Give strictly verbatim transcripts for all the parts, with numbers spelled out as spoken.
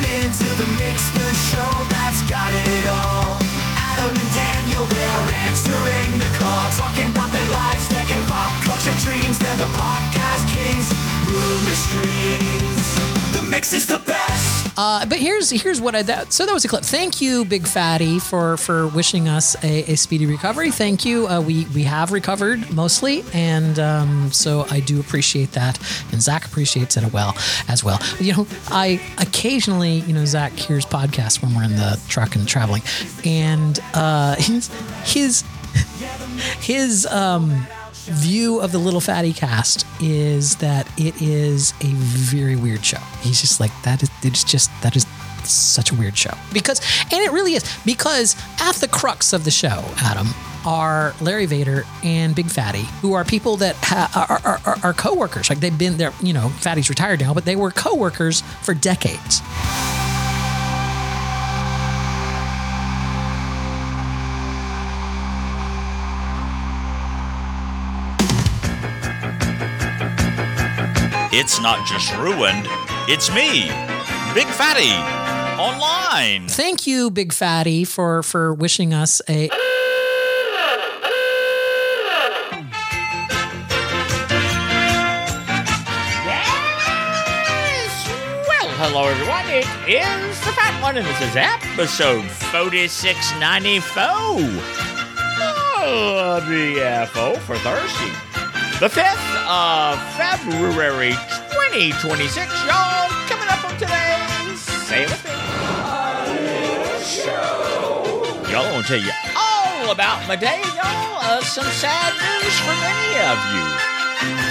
Tune into the mix, the show that's got it all. Adam and Daniel, they're answering the call. Talking about their lives, tech and pop culture dreams. They're the podcast kings, rule the streams. The mix is the best. Uh, but here's here's what I that so that was a clip. Thank you, Big Fatty, for for wishing us a, a speedy recovery. Thank you. Uh, we we have recovered mostly, and um, so I do appreciate that, and Zach appreciates it as well as well. You know, I occasionally, you know, Zach hears podcasts when we're in the truck and traveling, and uh, his his his um. view of the Little Fatty Cast is that it is a very weird show. He's just like, that is, it's just, that is such a weird show. Because, and it really is, because at the crux of the show, Adam, are Larry Vader and Big Fatty, who are people that ha- are, are, are, are co-workers. Like they've been there, you know, Fatty's retired now, but they were co-workers for decades. It's not just ruined, it's me, Big Fatty, online. Thank you, Big Fatty, for, for wishing us a... Yes! Well, hello everyone, it is the Fat One, and this is episode forty-six ninety-four. Oh, the F O for Thursday. The fifth of February, twenty twenty-six, y'all. Coming up on today's Say It With Me Show. Y'all, I want to tell you all about my day, y'all. Uh, some sad news for many of you.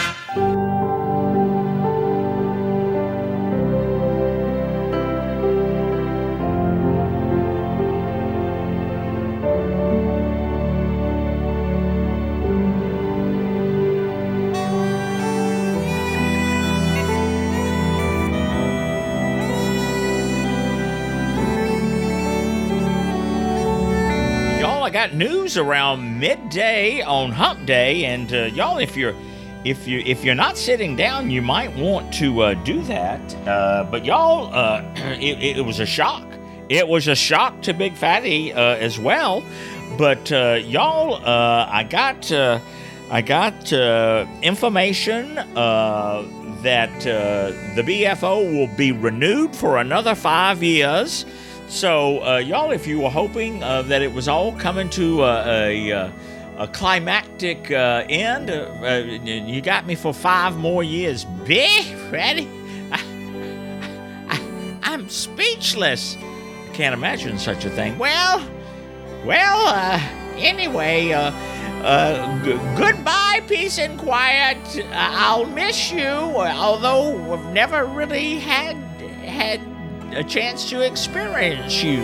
I got news around midday on Hump Day, and uh, y'all, if you're if you if you're not sitting down, you might want to uh, do that. Uh, but y'all, uh, it, it was a shock. It was a shock to Big Fatty uh, as well. But uh, y'all, uh, I got uh, I got uh, information uh, that uh, the B F O will be renewed for another five years. So, uh, y'all, if you were hoping uh, that it was all coming to uh, a, a, a climactic uh, end, uh, uh, you got me for five more years. Big Fatty, I, I, I'm speechless. I can't imagine such a thing. Well, well, uh, anyway, uh, uh, g- goodbye, peace and quiet. I'll miss you, although I've never really had had. a chance to experience you.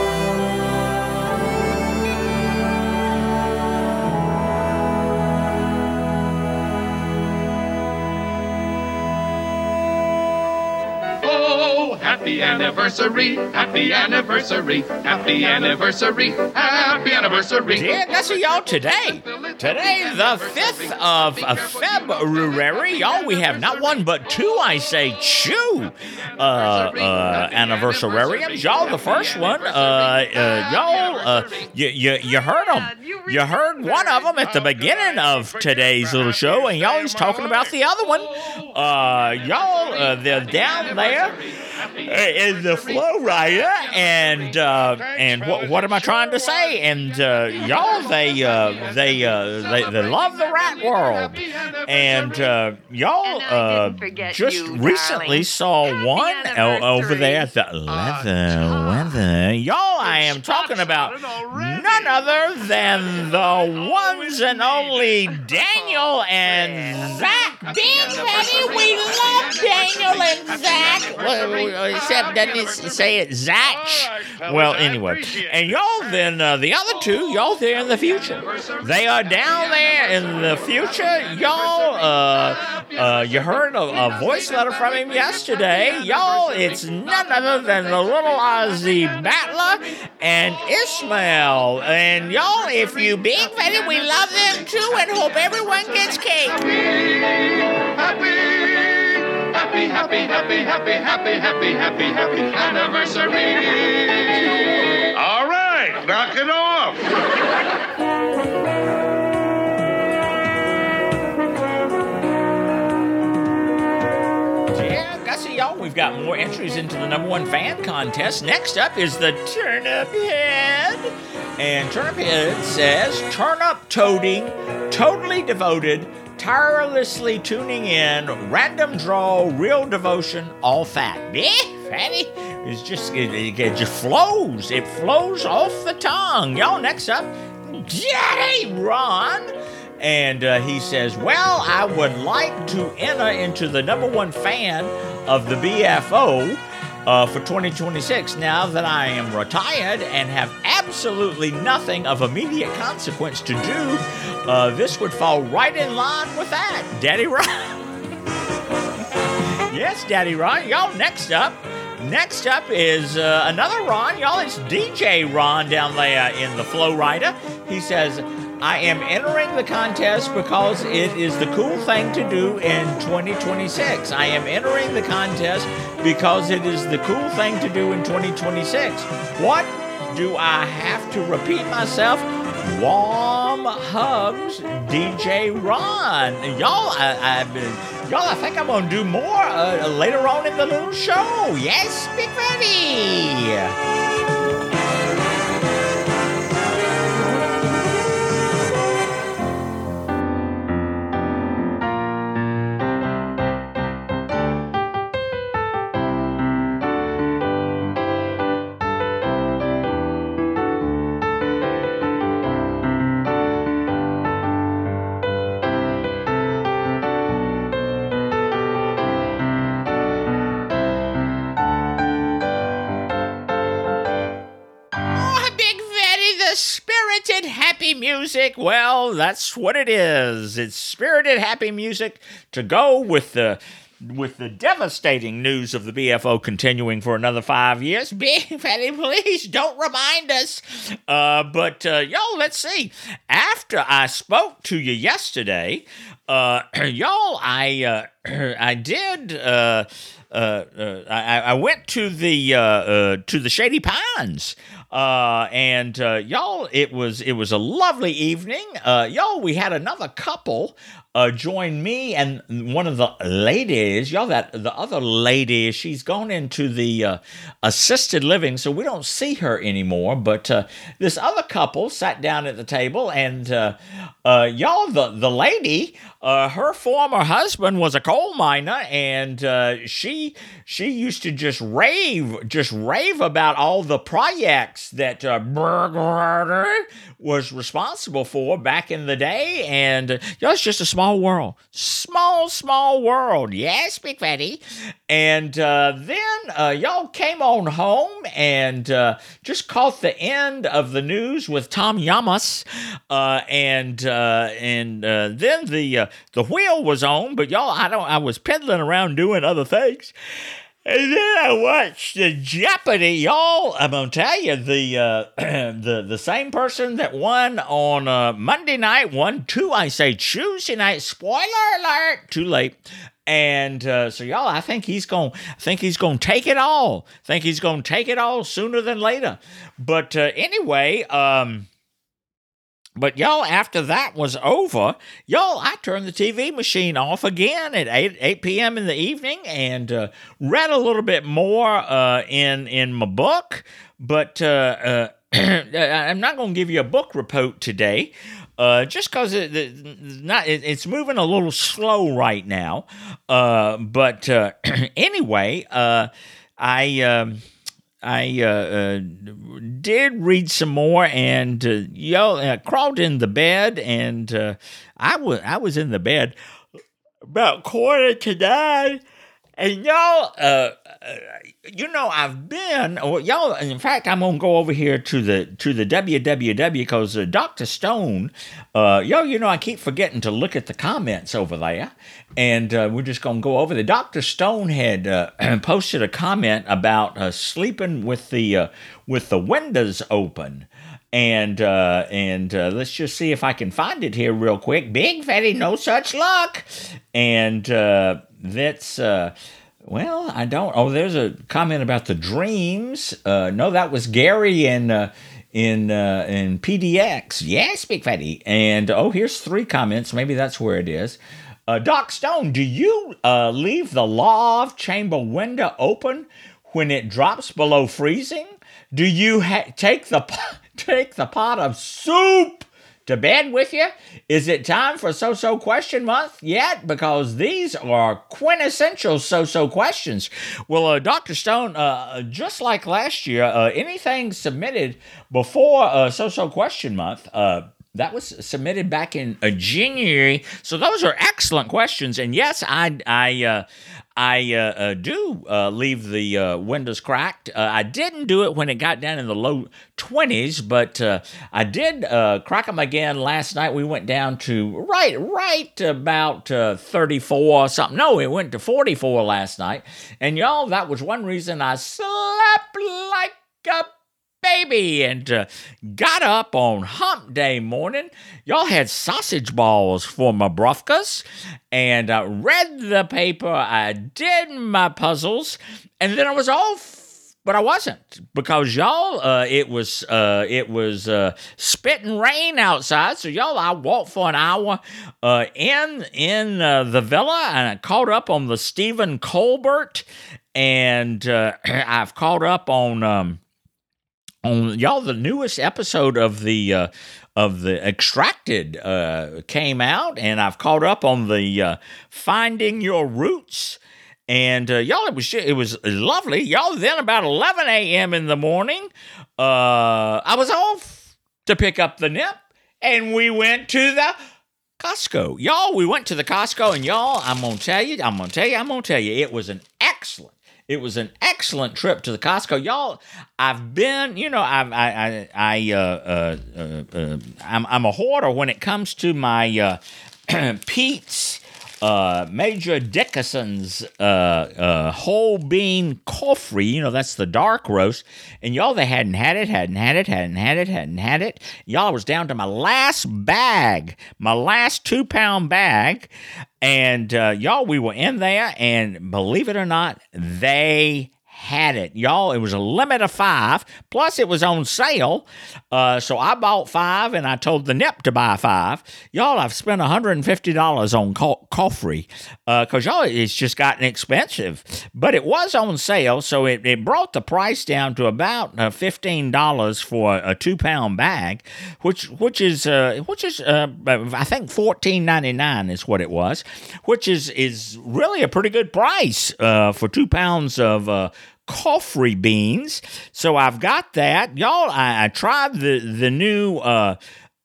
Oh, happy anniversary, happy anniversary, happy anniversary, happy anniversary. Yeah, that's y'all today. Today, the fifth of February, y'all, we have not one but two, I say, two uh, uh, anniversariums. Y'all, the first one, uh, uh, y'all, uh, you, you, you heard them. You heard one of them at the beginning of today's little show, and y'all, he's talking about the other one. Uh, y'all, uh, they're down there in the Flow Rider, and uh, and what what am I trying to say? And uh, y'all, they uh, they, uh, they they love the rat world, and uh, y'all uh, just recently saw one o- over there at the leather weather. Y'all, I am talking about none other than the ones and only Daniel and Zach. Big Fatty, we love Daniel and Zach. Well, except doesn't it say it Zach? Well, anyway, and y'all then uh, the other two, y'all there in the future. They are down there in the future. Y'all, uh, uh, you heard a, a voice letter from him yesterday. Y'all, it's none other than the little Ozzy Battler and Ishmael. And y'all, if you Big Fatty, we love them too and hope everyone gets cake. Happy, happy happy, happy, happy, happy, happy, happy, happy, happy anniversary. All right, knock it off. Yeah, Gussie, y'all, we've got more entries into the number one fan contest. Next up is the Turnip Head. And Turnip Head says, turnip toting, totally devoted, tirelessly tuning in, random draw, real devotion, all fat. Yeah, fatty. It's just, it, it, it just flows. It flows off the tongue. Y'all, next up, Daddy Ron. And uh, he says, well, I would like to enter into the number one fan of the B F O uh, for twenty twenty-six now that I am retired and have absolutely nothing of immediate consequence to do. Uh, this would fall right in line with that, Daddy Ron. Yes, Daddy Ron. Y'all, next up. Next up is uh, another Ron. Y'all, it's D J Ron down there in the Flow Rider. He says, I am entering the contest because it is the cool thing to do in twenty twenty-six. I am entering the contest because it is the cool thing to do in twenty twenty-six. What do I have to repeat myself? Warm hugs, D J Ron. Y'all, I, I, y'all, I think I'm gonna do more uh, later on in the little show. Yes, Big Fatty. Spirited happy music. Well, that's what it is. It's spirited happy music to go with the with the devastating news of the B F O continuing for another five years. Big Fatty, please don't remind us. Uh, but uh, y'all, let's see. After I spoke to you yesterday, uh, y'all, I uh, I did. Uh, uh, uh, I, I went to the uh, uh, to the Shady Pines. Uh, and, uh, y'all, it was, it was a lovely evening. Uh, y'all, we had another couple, uh, join me and one of the ladies, y'all, that the other lady, she's gone into the, uh, assisted living, so we don't see her anymore. But, uh, this other couple sat down at the table and, uh, uh, y'all, the, the lady, uh, her former husband was a coal miner, and, uh, she, she used to just rave, just rave about all the projects that uh, Burger was responsible for back in the day. And uh, y'all, it's just a small world. Small, small world. Yes, Big Fatty. And uh, then uh, y'all came on home and uh, just caught the end of the news with Tom Yamas. Uh, and uh, and uh, then the uh, the wheel was on, but y'all, I don't. I was peddling around doing other things. And then I watched the Jeopardy, y'all. I'm gonna tell you, the uh, the the same person that won on uh, Monday night won two. I say Tuesday night. Spoiler alert! Too late. And uh, so, y'all, I think he's gonna I think he's gonna take it all. I think he's gonna take it all sooner than later. But uh, anyway, um. But y'all, after that was over, y'all, I turned the T V machine off again at eight p.m. in the evening and uh, read a little bit more uh, in in my book. But uh, uh, I'm not going to give you a book report today, uh, just because it, it, not it, it's moving a little slow right now. Uh, but uh, anyway, uh, I. Um, I uh, uh, did read some more, and uh, y'all uh, crawled in the bed, and uh, I was I was in the bed about quarter to nine, and y'all, uh, uh, you know, I've been, or y'all. In fact, I'm gonna go over here to the to the W W W because uh, Doctor Stone, uh, y'all, you know, I keep forgetting to look at the comments over there. And uh, we're just going to go over the Doctor Stone had uh, posted a comment about uh, sleeping with the uh, with the windows open, and uh, and uh, let's just see if I can find it here real quick. Big Fatty, no such luck. And uh, that's uh, Well, I don't. Oh, there's a comment about the dreams. Uh, no, that was Gary in uh, in uh, in P D X. Yes, Big Fatty. And oh, here's three comments. Maybe that's where it is. Uh, Doc Stone, do you uh, leave the loft chamber window open when it drops below freezing? Do you ha- take the po- take the pot of soup to bed with you? Is it time for So-So Question Month yet? Because these are quintessential So-So questions. Well, uh, Doctor Stone, uh, just like last year, uh, anything submitted before uh, So-So Question Month, uh, that was submitted back in uh, January. So those are excellent questions. And yes, I I uh, I uh, uh, do uh, leave the uh, windows cracked. Uh, I didn't do it when it got down in the low twenties, but uh, I did uh, crack them again last night. We went down to right right about uh, thirty-four or something. No, it went to forty-four last night. And y'all, that was one reason I slept like a baby and uh, got up on hump day morning. Y'all had sausage balls for my brufkas, and I read the paper, I did my puzzles, and then I was off, but I wasn't, because y'all, uh, it was uh, it was uh, spitting rain outside, so y'all, I walked for an hour uh, in, in uh, the villa, and I caught up on the Stephen Colbert, and uh, I've caught up on... Um, On, y'all, the newest episode of the uh, of the Extracted uh, came out, and I've caught up on the uh, Finding Your Roots, and uh, y'all, it was it was lovely. Y'all, then about eleven a.m. in the morning, uh, I was off to pick up the nip, and we went to the Costco. Y'all, we went to the Costco, and y'all, I'm gonna tell you, I'm gonna tell you, I'm gonna tell you, it was an excellent. It was an excellent trip to the Costco, y'all. I've been, you know, I've, I, I, I, uh, uh, uh, uh, I'm, I'm a hoarder when it comes to my uh, Pete's uh, Major Dickinson's uh, uh, whole bean coffee. You know, that's the dark roast. And y'all, they hadn't had it, hadn't had it, hadn't had it, hadn't had it. Y'all, I was down to my last bag, my last two pound bag. And uh, y'all, we were in there, and believe it or not, they had it. Y'all, it was a limit of five, plus it was on sale. Uh, so I bought five, and I told the nip to buy five. Y'all, I've spent one hundred fifty dollars on co- coffee because, uh, y'all, it's just gotten expensive. But it was on sale, so it, it brought the price down to about uh, fifteen dollars for a two-pound bag, which which is, uh, which is uh, I think fourteen ninety-nine is what it was, which is, is really a pretty good price uh, for two pounds of uh, coffee beans. So I've got that. Y'all, I, I tried the, the new uh,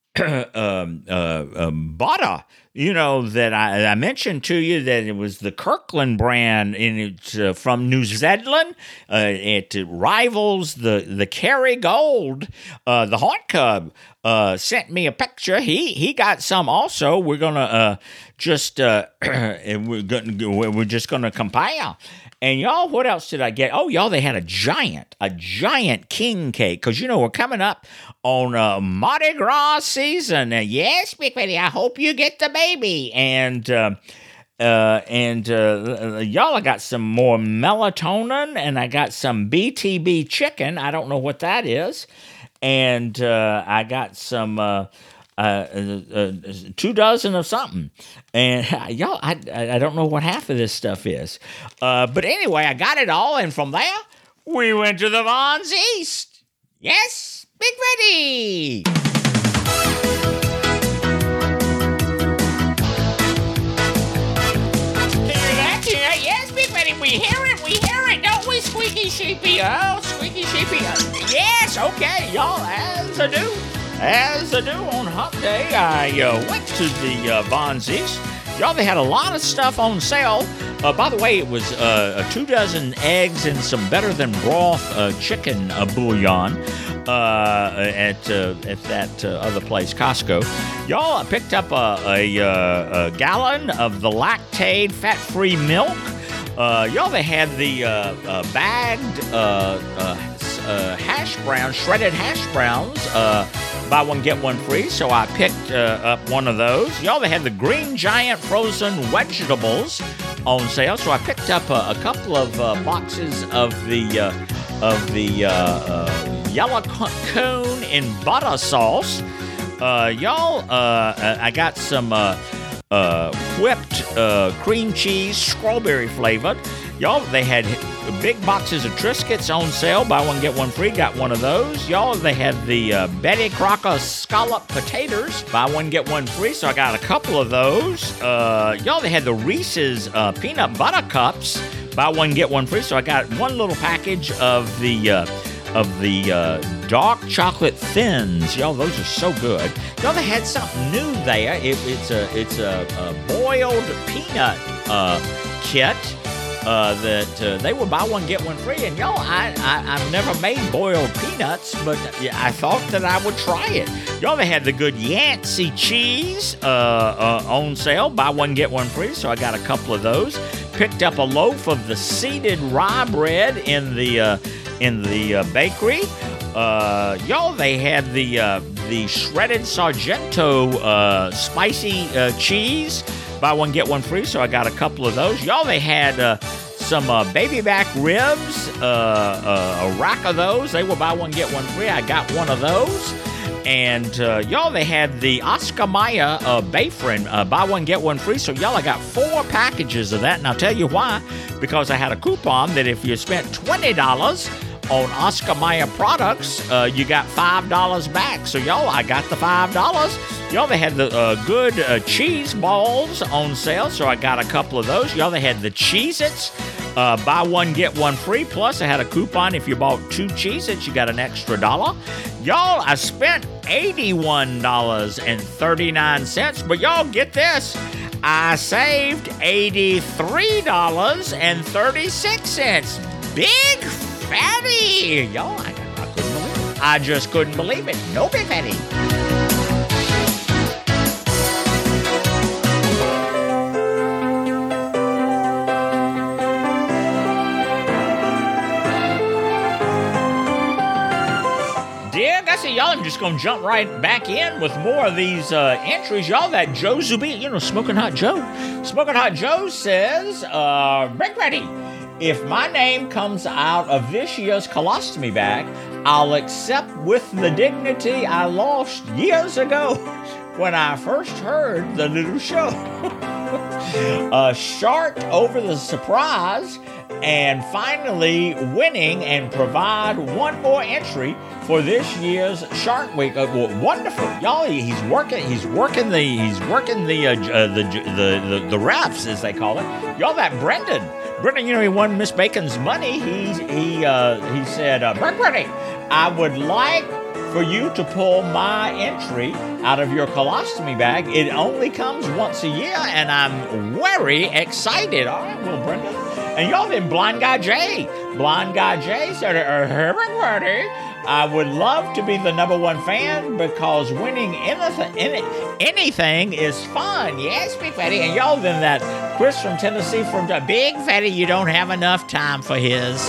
um, uh, um, butter, you know, that I, I mentioned to you that it was the Kirkland brand, and it's uh, from New Zealand. Uh, it rivals the, the Kerrygold. Uh, the Haunt Cub uh, sent me a picture. He he got some also. We're going to uh, just, uh, we're, gonna, we're just going to compare. And y'all, what else did I get? Oh, y'all, they had a giant, a giant king cake. Because, you know, we're coming up on uh, Mardi Gras season. Uh, yes, Big Betty, I hope you get the baby. And, uh, uh, and uh, y'all, I got some more melatonin, and I got some B T B chicken. I don't know what that is. And uh, I got some... Uh, Uh, uh, uh, two dozen of something, and uh, y'all, I I don't know what half of this stuff is, uh, but anyway, I got it all, and from there we went to the Vons East. Yes, Big Ready. Hear that? Hear that? Yes, Big Ready. We hear it. We hear it, don't we, Squeaky Sheepy? Oh, Squeaky Sheepy. Uh, yes. Okay, y'all, as I do. As I do on Hump Day, I uh, went to the uh, Vons East. Y'all, they had a lot of stuff on sale. Uh, by the way, it was uh, two dozen eggs and some better than broth uh, chicken uh, bouillon uh, at uh, at that uh, other place, Costco. Y'all, I picked up a, a, a, a gallon of the Lactaid fat-free milk. Uh, y'all, they had the uh, uh, bagged uh, uh, uh, hash browns, shredded hash browns. Uh, buy one, get one free. So I picked uh, up one of those. Y'all, they had the Green Giant frozen vegetables on sale. So I picked up a, a couple of uh, boxes of the uh, of the uh, uh, yellow cone in butter sauce. Uh, y'all, uh, I got some uh, uh, whipped uh, cream cheese, strawberry flavored. Y'all, they had big boxes of Triscuits on sale. Buy one, get one free. Got one of those. Y'all, they had the uh, Betty Crocker scallop potatoes. Buy one, get one free. So I got a couple of those. Uh, y'all, they had the Reese's uh, peanut butter cups. Buy one, get one free. So I got one little package of the uh, of the uh, dark chocolate thins. Y'all, those are so good. Y'all, they had something new there. It, it's a it's a, a boiled peanut uh, kit. Uh, that uh, they would buy one, get one free. And y'all, I, I, I've never made boiled peanuts, but I thought that I would try it. Y'all, they had the good Yancey cheese uh, uh, on sale. Buy one, get one free. So I got a couple of those. Picked up a loaf of the seeded rye bread in the uh, in the uh, bakery. Uh, y'all, they had the uh, the shredded Sargento uh, spicy uh, cheese. Buy one, get one free, so I got a couple of those. Y'all, they had uh, some uh, baby back ribs, uh, uh, a rack of those. They were buy one, get one free. I got one of those. And uh, y'all, they had the Oscar Mayer uh, Bayfriend, uh, buy one, get one free. So y'all, I got four packages of that. And I'll tell you why. Because I had a coupon that if you spent twenty dollars on Oscar Mayer products, uh, you got five dollars back. So, y'all, I got the five dollars. Y'all, they had the uh, good uh, cheese balls on sale, so I got a couple of those. Y'all, they had the Cheez-Its, uh, buy one, get one free. Plus, I had a coupon. If you bought two Cheez-Its, you got an extra dollar. Y'all, I spent eighty-one dollars and thirty-nine cents, but y'all, get this. I saved eighty-three dollars and thirty-six cents. Big Fatty! Y'all, I, I couldn't believe it. I just couldn't believe it. No Big Fatty. Dear Gussie, y'all, I'm just going to jump right back in with more of these uh, entries. Y'all, that Joe Zubi, you know, Smoking Hot Joe. Smoking Hot Joe says, uh, Big Fatty, if my name comes out of this year's colostomy bag, I'll accept with the dignity I lost years ago when I first heard the little show. A shark over the surprise and finally winning and provide one more entry for this year's Shark Week. Uh, well, wonderful, y'all! He's working. He's working the. He's working the uh, uh, the, the the the refs, as they call it. Y'all, that Brendan. Brendan, you know, he won Miss Bacon's money. He he uh, he said, uh, Brendan, I would like for you to pull my entry out of your colostomy bag. It only comes once a year, and I'm very excited. All right, well, Brendan. And y'all, then Blind Guy Jay. Blind Guy Jay said, everybody, I would love to be the number one fan because winning anything, any, anything is fun. Yes, Big Fatty. And y'all, then that Chris from Tennessee from the Big Fatty, you don't have enough time for his.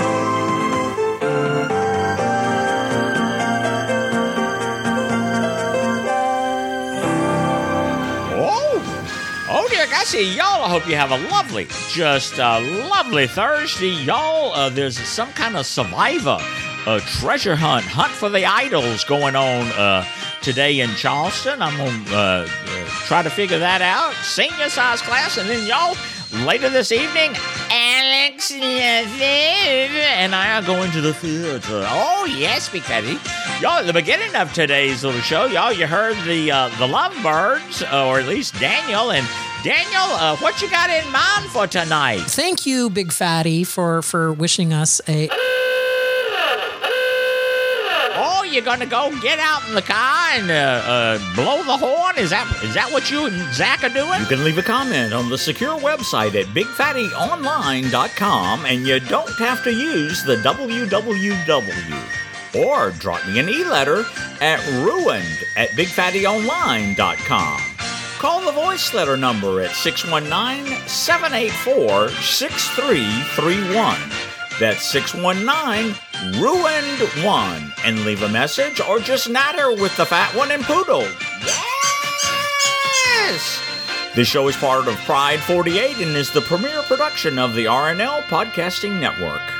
Oh, dear, I see y'all. I hope you have a lovely, just a lovely Thursday. Y'all, uh, there's some kind of Survivor, a treasure hunt, hunt for the idols going on uh, today in Charleston. I'm going to uh, uh, try to figure that out. Senior size class. And then y'all, later this evening, Alex and I are going to the theater. Oh, yes, Big Fatty. Y'all, at the beginning of today's little show, y'all, you heard the uh, the Lovebirds, uh, or at least Daniel. And Daniel, uh, what you got in mind for tonight? Thank you, Big Fatty, for, for wishing us a... Oh, you're going to go get out in the car and uh, uh, blow the horn? Is that is that what you and Zach are doing? You can leave a comment on the secure website at big fatty online dot com, and you don't have to use the w w w. Or drop me an e-letter at ruined at big fatty online dot com. Call the voice letter number at six one nine, seven eight four, six three three one. That's six one nine, Ruined One, and leave a message or just natter with the fat one and Poodle. Yes! This show is part of Pride forty-eight and is the premier production of the R N L Podcasting Network.